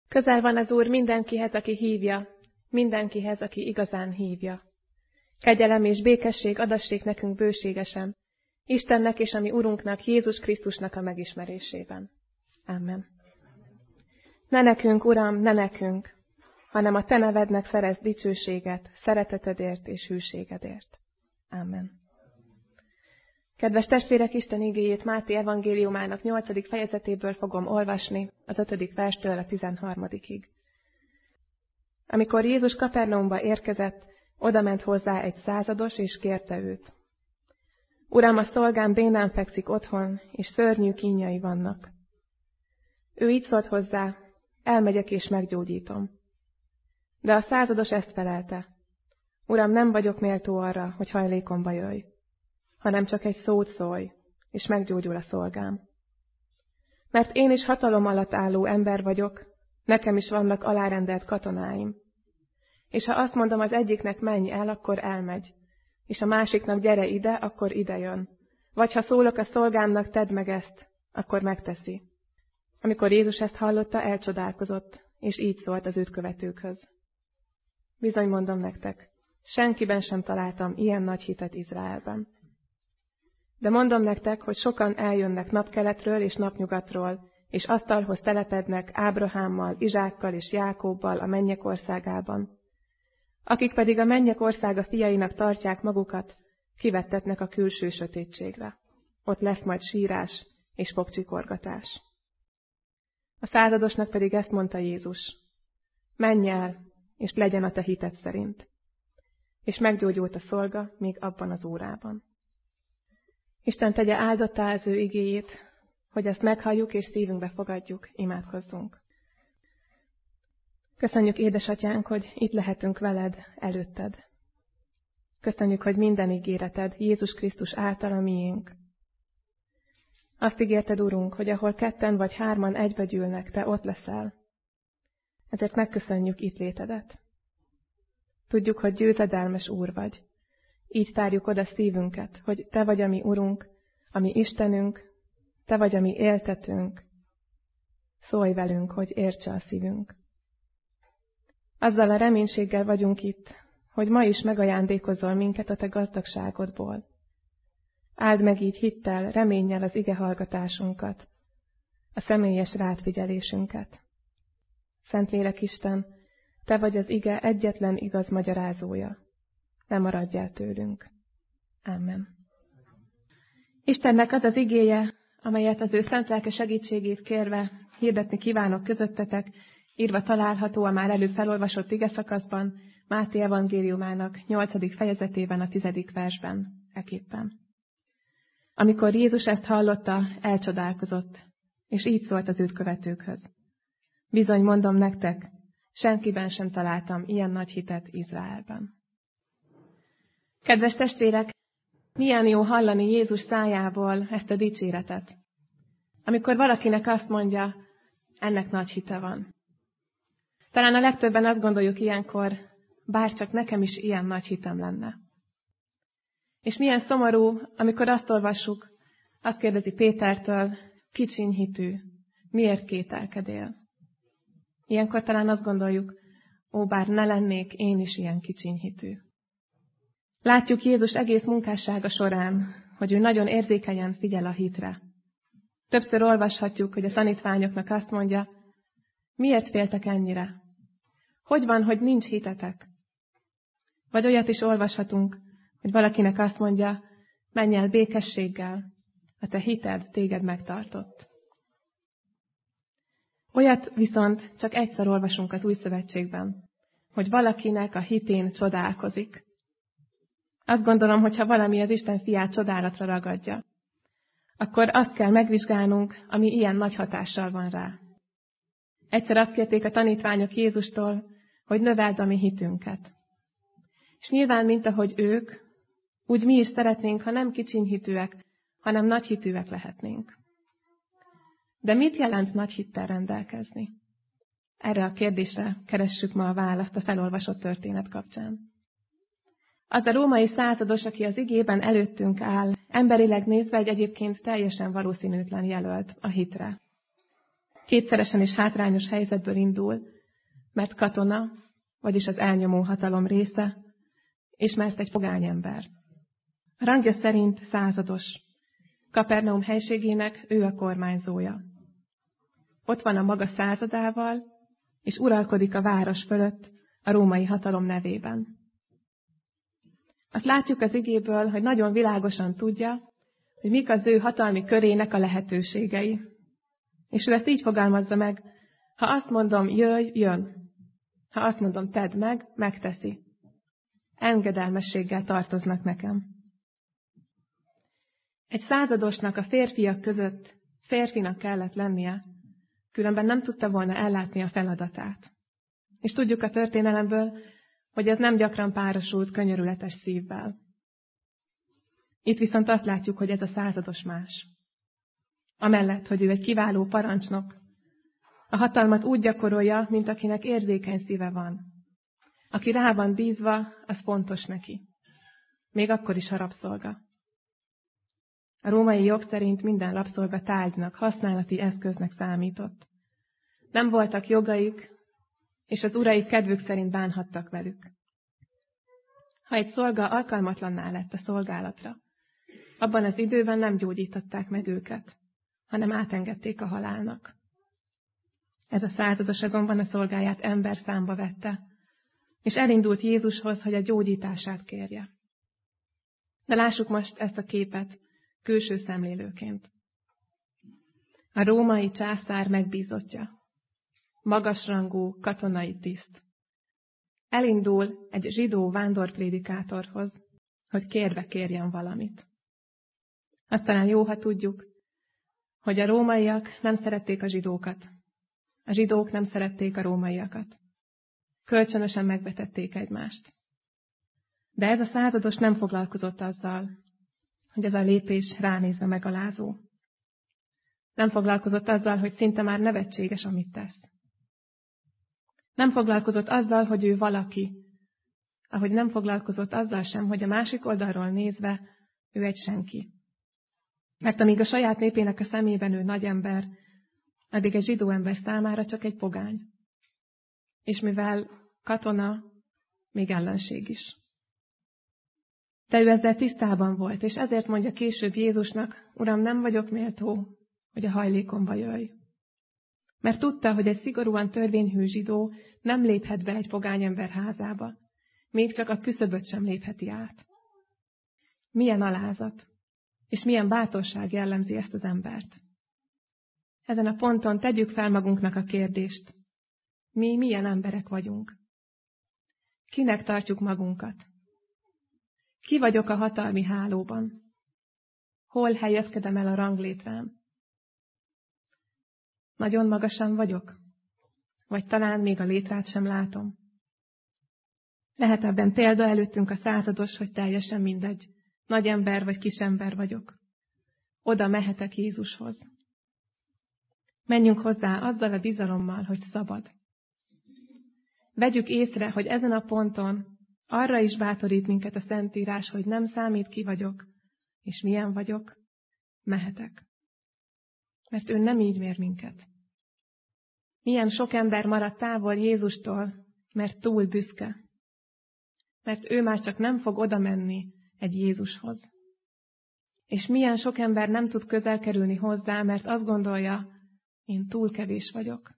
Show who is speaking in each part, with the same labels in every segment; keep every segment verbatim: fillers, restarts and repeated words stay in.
Speaker 1: Közel van az Úr mindenkihez, aki hívja, mindenkihez, aki igazán hívja. Kegyelem és békesség adassék nekünk bőségesen, Istennek és a mi Urunknak, Jézus Krisztusnak a megismerésében. Amen. Ne nekünk, Uram, ne nekünk, hanem a Te nevednek szerezd dicsőséget, szeretetedért és hűségedért. Amen. Kedves testvérek, Isten igéjét Máté evangéliumának nyolcadik fejezetéből fogom olvasni, az ötödik verstől a tizenharmadikig. Amikor Jézus Kapernaumba érkezett, odament hozzá egy százados, és kérte őt. Uram, a szolgám bénán fekszik otthon, és szörnyű kínjai vannak. Ő így szólt hozzá, elmegyek és meggyógyítom. De a százados ezt felelte. Uram, nem vagyok méltó arra, hogy hajlékomba jöjj, hanem csak egy szót szólj, és meggyógyul a szolgám. Mert én is hatalom alatt álló ember vagyok, nekem is vannak alárendelt katonáim. És ha azt mondom az egyiknek menj el, akkor elmegy, és a másiknak gyere ide, akkor ide jön. Vagy ha szólok a szolgámnak, tedd meg ezt, akkor megteszi. Amikor Jézus ezt hallotta, elcsodálkozott, és így szólt az őt követőkhöz. Bizony mondom nektek, senkiben sem találtam ilyen nagy hitet Izraelben. De mondom nektek, hogy sokan eljönnek napkeletről és napnyugatról, és asztalhoz telepednek Ábrahámmal, Izsákkal és Jákobbal a mennyek országában. Akik pedig a mennyek országa fiainak tartják magukat, kivettetnek a külső sötétségre. Ott lesz majd sírás és fogcsikorgatás. A századosnak pedig ezt mondta Jézus. Menj el, és legyen a te hited szerint. És meggyógyult a szolga még abban az órában. Isten tegye áldottá az ő igéjét, hogy ezt meghalljuk és szívünkbe fogadjuk, imádkozzunk. Köszönjük, édesatyánk, hogy itt lehetünk veled, előtted. Köszönjük, hogy minden ígéreted Jézus Krisztus által a miénk. Azt ígérted, Urunk, hogy ahol ketten vagy hárman egybegyűlnek, te ott leszel. Ezért megköszönjük itt létedet. Tudjuk, hogy győzedelmes Úr vagy. Így tárjuk oda szívünket, hogy te vagy a mi Urunk, a mi Istenünk, te vagy a mi éltetőnk. Szólj velünk, hogy értse a szívünk. Azzal a reménységgel vagyunk itt, hogy ma is megajándékozol minket a te gazdagságodból. Áld meg így hittel, reménnyel az ige hallgatásunkat, a személyes rátfigyelésünket. Szentlélek Isten, te vagy az ige egyetlen igaz magyarázója. Ne maradj el tőlünk. Amen. Istennek az az igéje, amelyet az ő szent lelke segítségét kérve hirdetni kívánok közöttetek, írva található a már előbb felolvasott igeszakaszban, Máté evangéliumának nyolcadik fejezetében, a tizedik versben, eképpen. Amikor Jézus ezt hallotta, elcsodálkozott, és így szólt az őt követőkhöz. Bizony mondom nektek, senkiben sem találtam ilyen nagy hitet Izraelben. Kedves testvérek, milyen jó hallani Jézus szájából ezt a dicséretet. Amikor valakinek azt mondja, ennek nagy hite van. Talán a legtöbben azt gondoljuk ilyenkor, bárcsak nekem is ilyen nagy hitem lenne. És milyen szomorú, amikor azt olvassuk, azt kérdezi Pétertől, kicsiny hitű, miért kételkedél? Ilyenkor talán azt gondoljuk, ó, bár ne lennék én is ilyen kicsiny hitű. Látjuk Jézus egész munkássága során, hogy ő nagyon érzékenyen figyel a hitre. Többször olvashatjuk, hogy a tanítványoknak azt mondja, miért féltek ennyire? Hogy van, hogy nincs hitetek? Vagy olyat is olvashatunk, hogy valakinek azt mondja, menj el békességgel, a te hited téged megtartott. Olyat viszont csak egyszer olvasunk az Új Szövetségben, hogy valakinek a hitén csodálkozik. Azt gondolom, hogy ha valami az Isten fiát csodálatra ragadja, akkor azt kell megvizsgálnunk, ami ilyen nagy hatással van rá. Egyszer azt kérték a tanítványok Jézustól, hogy növeld a mi hitünket. És nyilván, mint ahogy ők, úgy mi is szeretnénk, ha nem kicsiny hitűek, hanem nagy hitűek lehetnénk. De mit jelent nagy hittel rendelkezni? Erre a kérdésre keressük ma a választ a felolvasott történet kapcsán. Az a római százados, aki az igében előttünk áll, emberileg nézve egy egyébként teljesen valószínűtlen jelölt a hitre. Kétszeresen is hátrányos helyzetből indul, mert katona, vagyis az elnyomó hatalom része, és mert egy pogány ember. A rangja szerint százados. Kapernaum helységének ő a kormányzója. Ott van a maga századával, és uralkodik a város fölött a római hatalom nevében. Azt látjuk az igéből, hogy nagyon világosan tudja, hogy mik az ő hatalmi körének a lehetőségei. És ő ezt így fogalmazza meg, ha azt mondom, jöjj, jön. Ha azt mondom, tedd meg, megteszi. Engedelmességgel tartoznak nekem. Egy századosnak a férfiak között férfinak kellett lennie, különben nem tudta volna ellátni a feladatát. És tudjuk a történelemből, hogy ez nem gyakran párosult könyörületes szívvel. Itt viszont azt látjuk, hogy ez a százados más. Amellett, hogy ő egy kiváló parancsnok, a hatalmat úgy gyakorolja, mint akinek érzékeny szíve van. Aki rá van bízva, az fontos neki. Még akkor is, ha rabszolga. A római jog szerint minden rabszolga tárgynak, használati eszköznek számított. Nem voltak jogaik, és az uraik kedvük szerint bánhattak velük. Ha egy szolga alkalmatlanná lett a szolgálatra, abban az időben nem gyógyították meg őket, hanem átengedték a halálnak. Ez a százados azonban a szolgáját ember számba vette, és elindult Jézushoz, hogy a gyógyítását kérje. De lássuk most ezt a képet külső szemlélőként. A római császár megbízottja, magasrangú katonai tiszt. Elindul egy zsidó vándorprédikátorhoz, hogy kérve kérjen valamit. Azt talán jó, ha tudjuk, hogy a rómaiak nem szerették a zsidókat. A zsidók nem szerették a rómaiakat. Kölcsönösen megvetették egymást. De ez a százados nem foglalkozott azzal, hogy ez a lépés ránézve megalázó. Nem foglalkozott azzal, hogy szinte már nevetséges, amit tesz. Nem foglalkozott azzal, hogy ő valaki, ahogy nem foglalkozott azzal sem, hogy a másik oldalról nézve ő egy senki. Mert amíg a saját népének a szemében ő nagy ember, addig egy zsidó ember számára csak egy pogány. És mivel katona, még ellenség is. De ő ezzel tisztában volt, és ezért mondja később Jézusnak, Uram, nem vagyok méltó, hogy a hajlékomba jöjj. Mert tudta, hogy egy szigorúan törvényhű zsidó nem léphet be egy pogányember házába, még csak a küszöböt sem lépheti át. Milyen alázat, és milyen bátorság jellemzi ezt az embert. Ezen a ponton tegyük fel magunknak a kérdést. Mi milyen emberek vagyunk? Kinek tartjuk magunkat? Ki vagyok a hatalmi hálóban? Hol helyezkedem el a ranglétrán? Nagyon magasan vagyok? Vagy talán még a létrát sem látom? Lehet ebben példa előttünk a százados, hogy teljesen mindegy. Nagy ember vagy kis ember vagyok. Oda mehetek Jézushoz. Menjünk hozzá azzal a bizalommal, hogy szabad. Vegyük észre, hogy ezen a ponton arra is bátorít minket a Szentírás, hogy nem számít, ki vagyok, és milyen vagyok, mehetek. Mert ő nem így mér minket. Milyen sok ember maradt távol Jézustól, mert túl büszke. Mert ő már csak nem fog oda menni egy Jézushoz. És milyen sok ember nem tud közel kerülni hozzá, mert azt gondolja, én túl kevés vagyok.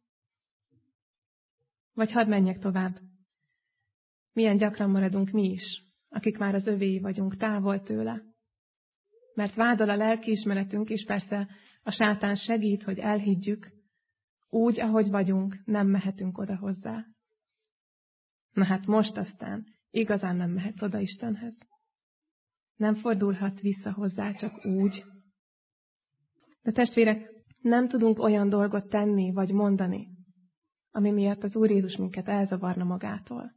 Speaker 1: Vagy hadd menjek tovább. Milyen gyakran maradunk mi is, akik már az övéi vagyunk, távol tőle. Mert vádol a lelkiismeretünk, és persze a sátán segít, hogy elhiggyük, úgy, ahogy vagyunk, nem mehetünk oda hozzá. Na hát most aztán igazán nem mehetsz oda Istenhez. Nem fordulhatsz vissza hozzá csak úgy. De testvérek, nem tudunk olyan dolgot tenni vagy mondani, ami miatt az Úr Jézus minket elzavarna magától.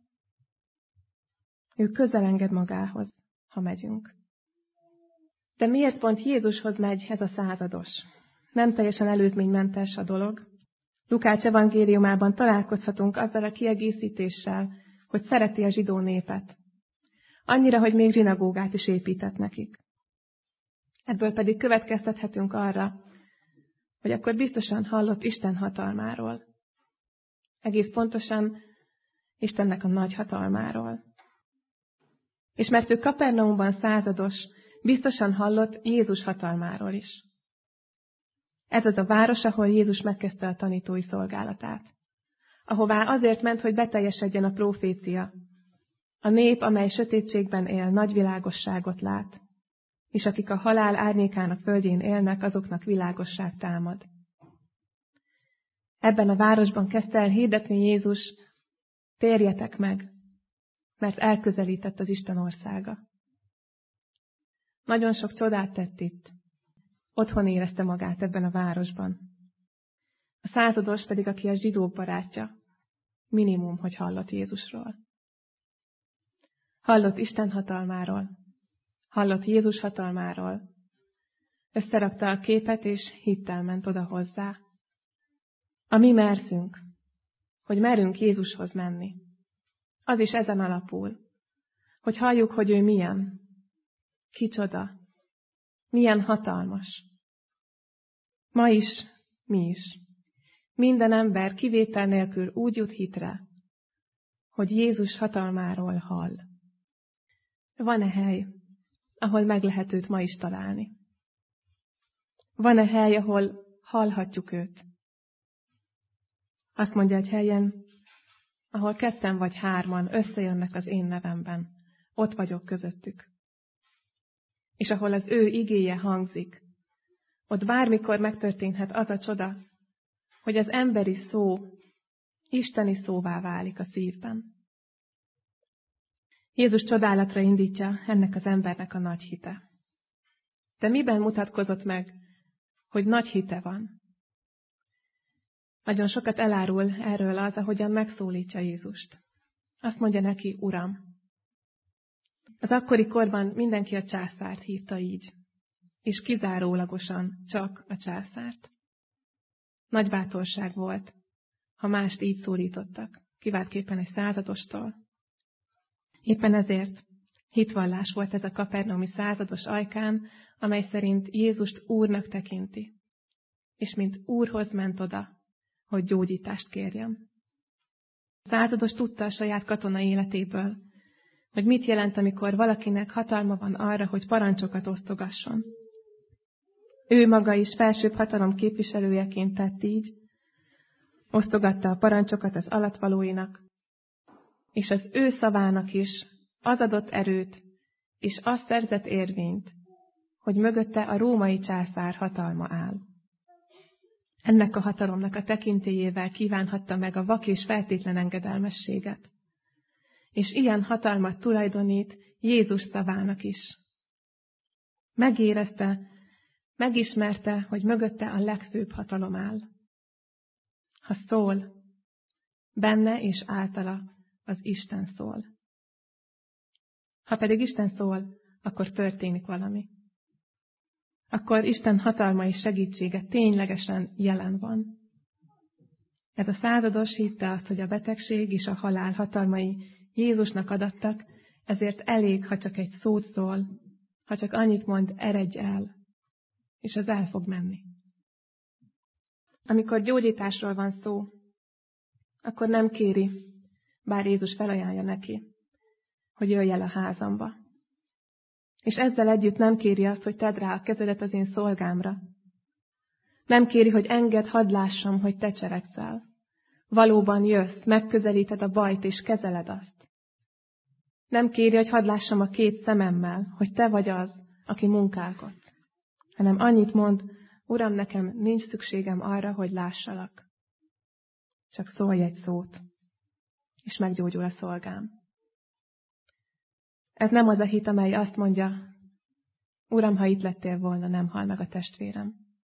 Speaker 1: Ő közel enged magához, ha megyünk. De miért pont Jézushoz megy ez a százados? Nem teljesen előzménymentes a dolog. Lukács evangéliumában találkozhatunk azzal a kiegészítéssel, hogy szereti a zsidó népet. Annyira, hogy még zsinagógát is épített nekik. Ebből pedig következtethetünk arra, hogy akkor biztosan hallott Isten hatalmáról. Egész pontosan Istennek a nagy hatalmáról. És mert ő Kapernaumban százados, biztosan hallott Jézus hatalmáról is. Ez az a város, ahol Jézus megkezdte a tanítói szolgálatát. Ahová azért ment, hogy beteljesedjen a prófécia. A nép, amely sötétségben él, nagy világosságot lát, és akik a halál árnyékának földjén élnek, azoknak világosság támad. Ebben a városban kezdte el hirdetni Jézus, térjetek meg, mert elközelített az Isten országa. Nagyon sok csodát tett itt. Otthon érezte magát ebben a városban. A százados pedig, aki a zsidók barátja, minimum, hogy hallott Jézusról. Hallott Isten hatalmáról, hallott Jézus hatalmáról, összerakta a képet, és hittel ment oda hozzá. A mi merszünk, hogy merünk Jézushoz menni. Az is ezen alapul, hogy halljuk, hogy ő milyen, kicsoda, milyen hatalmas. Ma is, mi is. Minden ember kivétel nélkül úgy jut hitre, hogy Jézus hatalmáról hall. Van-e hely, ahol meg lehet őt ma is találni? Van-e hely, ahol hallhatjuk őt? Azt mondja egy helyen, ahol ketten vagy hárman összejönnek az én nevemben, ott vagyok közöttük. És ahol az ő igéje hangzik, ott bármikor megtörténhet az a csoda, hogy az emberi szó isteni szóvá válik a szívben. Jézus csodálatra indítja ennek az embernek a nagy hite. De miben mutatkozott meg, hogy nagy hite van? Nagyon sokat elárul erről az, ahogyan megszólítja Jézust. Azt mondja neki, Uram. Az akkori korban mindenki a császárt hívta így, és kizárólagosan csak a császárt. Nagy bátorság volt, ha mást így szólítottak, kiváltképpen egy századostól. Éppen ezért hitvallás volt ez a kapernaumi százados ajkán, amely szerint Jézust Úrnak tekinti, és mint Úrhoz ment oda, hogy gyógyítást kérjen. A százados tudta a saját katona életéből, hogy mit jelent, amikor valakinek hatalma van arra, hogy parancsokat osztogasson. Ő maga is felsőbb hatalom képviselőjeként tett így, osztogatta a parancsokat az alattvalóinak, és az ő szavának is az adott erőt, és az szerzett érvényt, hogy mögötte a római császár hatalma áll. Ennek a hatalomnak a tekintélyével kívánhatta meg a vak és feltétlen engedelmességet. És ilyen hatalmat tulajdonít Jézus szavának is. Megérezte, megismerte, hogy mögötte a legfőbb hatalom áll. Ha szól, benne és általa az Isten szól. Ha pedig Isten szól, akkor történik valami. Akkor Isten hatalma és segítsége ténylegesen jelen van. Ez a százados hitte azt, hogy a betegség és a halál hatalmai Jézusnak adattak, ezért elég, ha csak egy szót szól, ha csak annyit mond, eredj el, és az el fog menni. Amikor gyógyításról van szó, akkor nem kéri, bár Jézus felajánlja neki, hogy jöjj el a házamba. És ezzel együtt nem kéri azt, hogy tedd rá a kezedet az én szolgámra. Nem kéri, hogy engedd, hadd lássam, hogy te cselekszel. Valóban jössz, megközelíted a bajt, és kezeled azt. Nem kéri, hogy hadd lássam a két szememmel, hogy te vagy az, aki munkálkodsz. Hanem annyit mond, Uram, nekem nincs szükségem arra, hogy lássalak. Csak szólj egy szót, és meggyógyul a szolgám. Ez nem az a hit, amely azt mondja, Uram, ha itt lettél volna, nem hal meg a testvérem.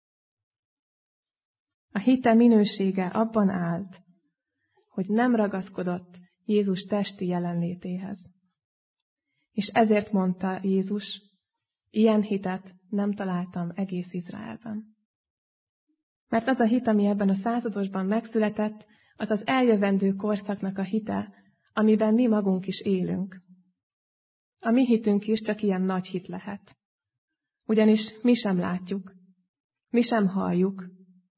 Speaker 1: A hite minősége abban állt, hogy nem ragaszkodott Jézus testi jelenlétéhez. És ezért mondta Jézus, ilyen hitet nem találtam egész Izraelben. Mert az a hit, ami ebben a századosban megszületett, az az eljövendő korszaknak a hite, amiben mi magunk is élünk. A mi hitünk is csak ilyen nagy hit lehet. Ugyanis mi sem látjuk, mi sem halljuk,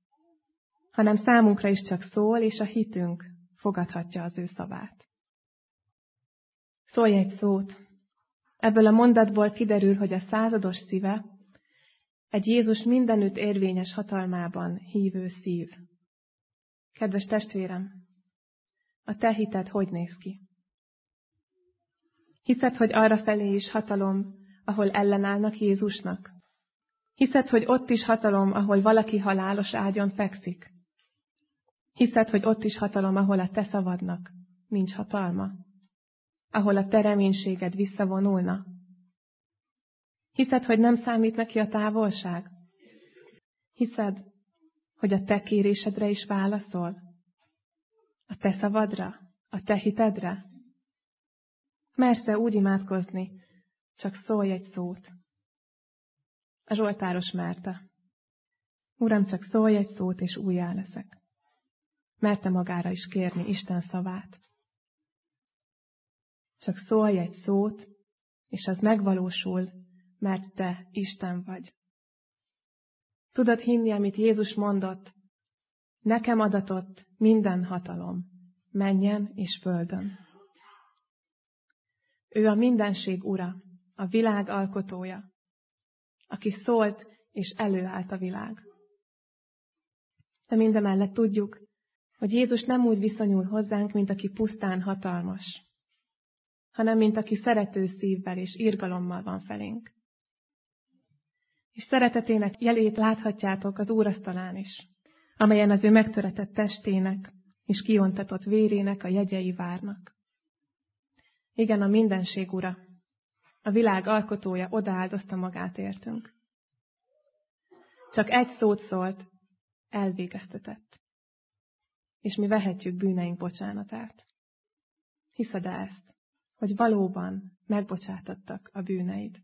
Speaker 1: hanem számunkra is csak szól, és a hitünk fogadhatja az ő szavát. Szólj egy szót. Ebből a mondatból kiderül, hogy a százados szíve egy Jézus mindenütt érvényes hatalmában hívő szív. Kedves testvérem, a te hited hogy néz ki? Hiszed, hogy arrafelé is hatalom, ahol ellenállnak Jézusnak? Hiszed, hogy ott is hatalom, ahol valaki halálos ágyon fekszik? Hiszed, hogy ott is hatalom, ahol a te szavadnak nincs hatalma? Ahol a te reménységed visszavonulna? Hiszed, hogy nem számít neki a távolság? Hiszed, hogy a te kérésedre is válaszol? A te szavadra? A te hitedre? Mersz-e úgy imádkozni, csak szólj egy szót? A zsoltáros merte. Uram, csak szólj egy szót, és újjá leszek. Merte magára is kérni Isten szavát. Csak szólj egy szót, és az megvalósul, mert te Isten vagy. Tudod hinni, amit Jézus mondott? Nekem adatott minden hatalom, mennyen és földön. Ő a mindenség ura, a világ alkotója, aki szólt és előállt a világ. De mindemellett tudjuk, hogy Jézus nem úgy viszonyul hozzánk, mint aki pusztán hatalmas, hanem mint aki szerető szívvel és irgalommal van felénk. És szeretetének jelét láthatjátok az úrasztalán is, amelyen az ő megtöretett testének és kiontatott vérének a jegyei várnak. Igen, a mindenség ura, a világ alkotója odaáldozta magát értünk. Csak egy szót szólt, elvégeztetett. És mi vehetjük bűneink bocsánatát. Hiszed-e ezt, hogy valóban megbocsátottak a bűneid?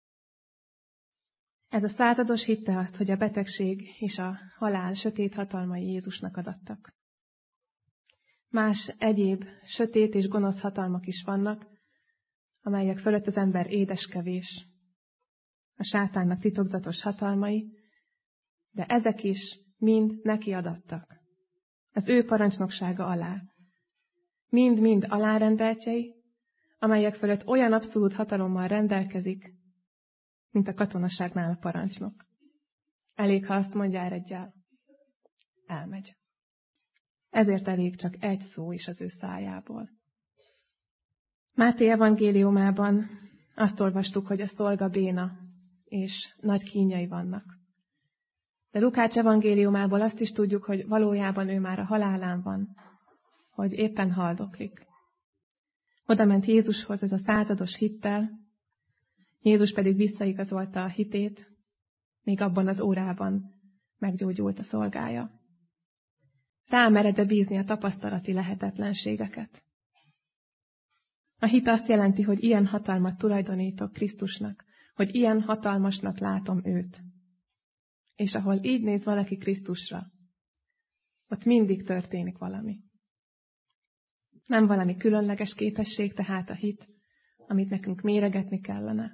Speaker 1: Ez a százados hitte azt, hogy a betegség és a halál sötét hatalmai Jézusnak adattak. Más egyéb sötét és gonosz hatalmak is vannak, amelyek fölött az ember édeskevés, a sátánnak titokzatos hatalmai, de ezek is mind neki adattak. Az ő parancsnoksága alá. Mind-mind alárendeltjei, amelyek fölött olyan abszolút hatalommal rendelkezik, mint a katonaságnál a parancsnok. Elég, ha azt mondja eredjel, elmegy. Ezért elég csak egy szó is az ő szájából. Máté evangéliumában azt olvastuk, hogy a szolga béna, és nagy kínjai vannak. De Lukács evangéliumából azt is tudjuk, hogy valójában ő már a halálán van, hogy éppen haldoklik. Oda ment Jézushoz ez a százados hittel, Jézus pedig visszaigazolta a hitét, még abban az órában meggyógyult a szolgája. Rámered-e bízni a tapasztalati lehetetlenségeket? A hit azt jelenti, hogy ilyen hatalmat tulajdonítok Krisztusnak, hogy ilyen hatalmasnak látom őt. És ahol így néz valaki Krisztusra, ott mindig történik valami. Nem valami különleges képesség, tehát a hit, amit nekünk méregetni kellene.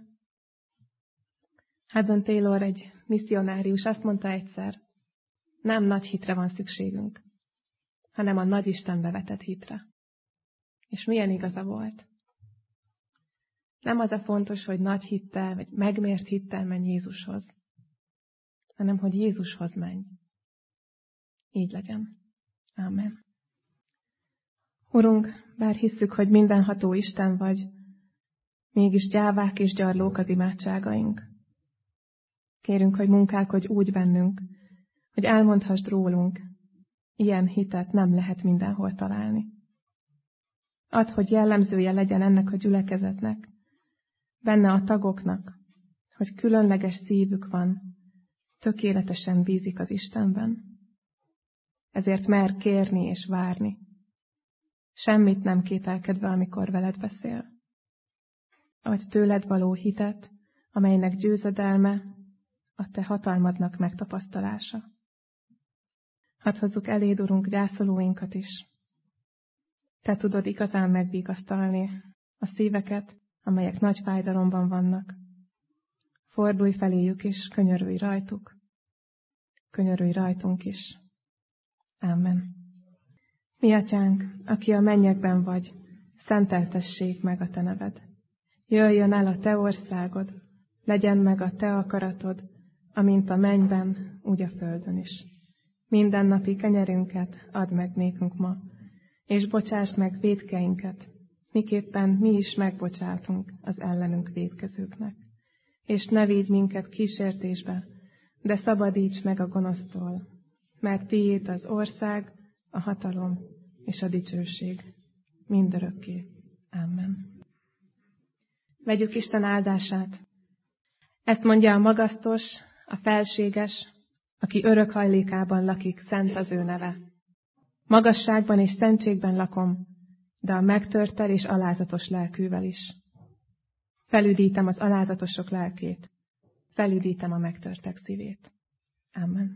Speaker 1: Hudson Taylor, egy misszionárius azt mondta egyszer, nem nagy hitre van szükségünk, hanem a nagy Istenbe vetett hitre. És milyen igaza volt? Nem az a fontos, hogy nagy hittel, vagy megmért hittel menj Jézushoz, hanem hogy Jézushoz menj. Így legyen. Ámen. Urunk, bár hisszük, hogy mindenható Isten vagy, mégis gyávák és gyarlók az imádságaink. Kérünk, hogy munkálkodj úgy bennünk, hogy elmondhassd rólunk, ilyen hitet nem lehet mindenhol találni. Add, hogy jellemzője legyen ennek a gyülekezetnek, benne a tagoknak, hogy különleges szívük van, tökéletesen bízik az Istenben. Ezért mer kérni és várni. Semmit nem kételkedve, amikor veled beszél. Adj tőled való hitet, amelynek győzedelme a te hatalmadnak megtapasztalása. Hadd hozzuk eléd, Urunk, gyászolóinkat is. Te tudod igazán megvigasztalni a szíveket, amelyek nagy fájdalomban vannak. Fordulj feléjük és könyörülj rajtuk. Könyörülj rajtunk is. Amen. Mi atyánk, aki a mennyekben vagy, szenteltessék meg a te neved. Jöjjön el a te országod, legyen meg a te akaratod, amint a mennyben, úgy a földön is. Mindennapi kenyerünket add meg nékünk ma, és bocsásd meg vétkeinket, miképpen mi is megbocsátunk az ellenünk vétkezőknek. És ne vigy minket kísértésbe, de szabadíts meg a gonosztól, mert tiéd az ország, a hatalom és a dicsőség mindörökké. Amen. Vegyük Isten áldását. Ezt mondja a magasztos, a felséges, aki örök hajlékában lakik, szent az ő neve. Magasságban és szentségben lakom, de a megtörtel és alázatos lelkűvel is. Felüdítem az alázatosok lelkét, felüdítem a megtörtek szívét. Amen.